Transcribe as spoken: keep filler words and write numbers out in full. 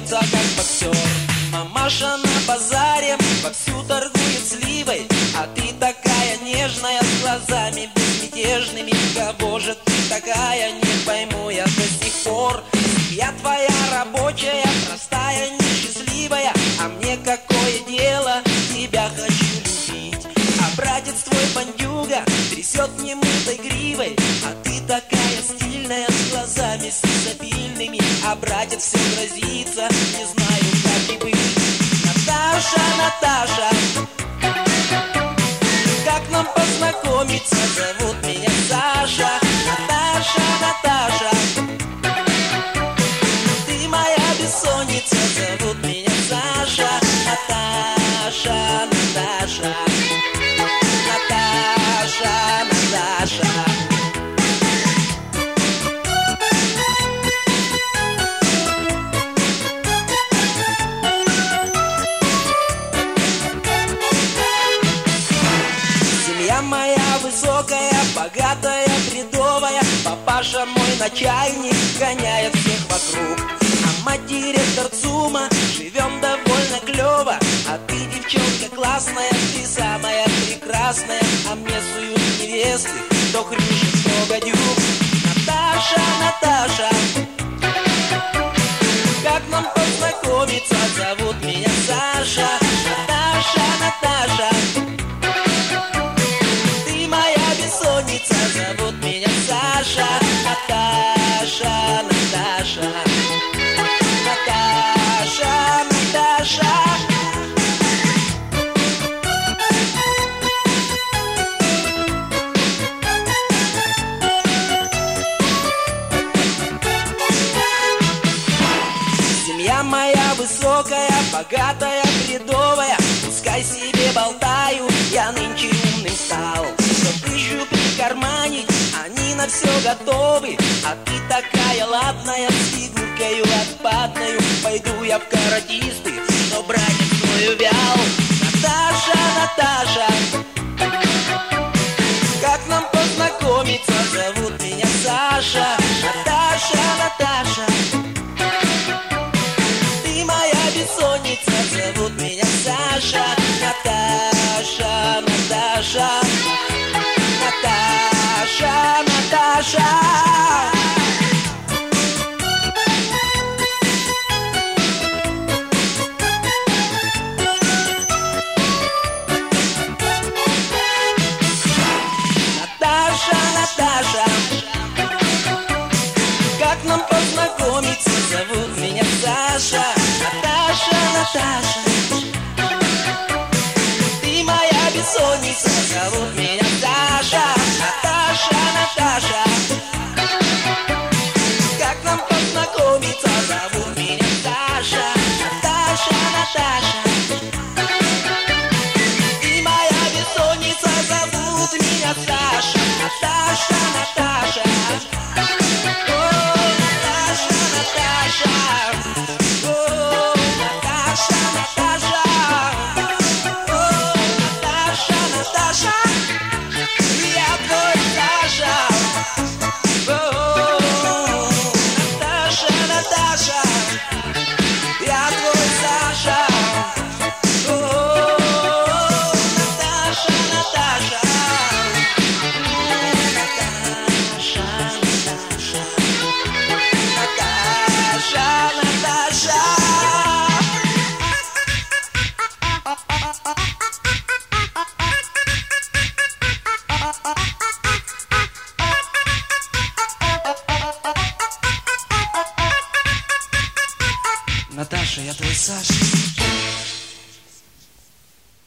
бьется, как боксер. Мамаша на базаре вовсю торгует сливой, а ты такая нежная, с глазами безмятежными. Кого же ты такая, не пойму я до сих пор. Я твоя рабочая, простая, несчастливая, а мне какое дело, тебя хочу любить. А братец твой бандюга трясет немытой гривой, а ты такая стильная, с глазами сексапильными. А братец все грозится, не знаю, как и быть. Наташа, Наташа, как нам познакомиться? Зовут меня Саша. Наташа, Наташа, ты моя бессонница. Зовут меня Саша. Наташа, Наташа, Наташа, Наташа. Моя высокая, богатая, бредовая, папаша мой начальник, гоняет всех вокруг. А мать директор ЦУМа, живем довольно клево. А ты, девчонка классная, ты самая прекрасная. А мне суют невесты, кто хрюшит, кто гадюк. Наташа, Наташа, как нам познакомиться? Зовут меня Саша. Наташа, Наташа, зовут меня Саша. Наташа, Наташа, Наташа, Наташа. Семья моя высокая, богатая, бредовая. Пускай себе болтаю, я нынче умным стал. Ищу прикарманить, они на все готовы. А ты такая ладная, с фигуркою отпадною. Пойду я в каратисты, но братец твой увял. Наташа, Наташа, как нам познакомиться? Зовут меня Саша. Наташа, Наташа, ты моя бессонница. Зовут меня Саша. Наташа, Наташа, Наташа, Наташа. Наташа, Наташа, как нам познакомиться? Зовут меня Саша. Наташа, Наташа, ты моя бессонница. Зовут меня Саша. Наташа, Наташа.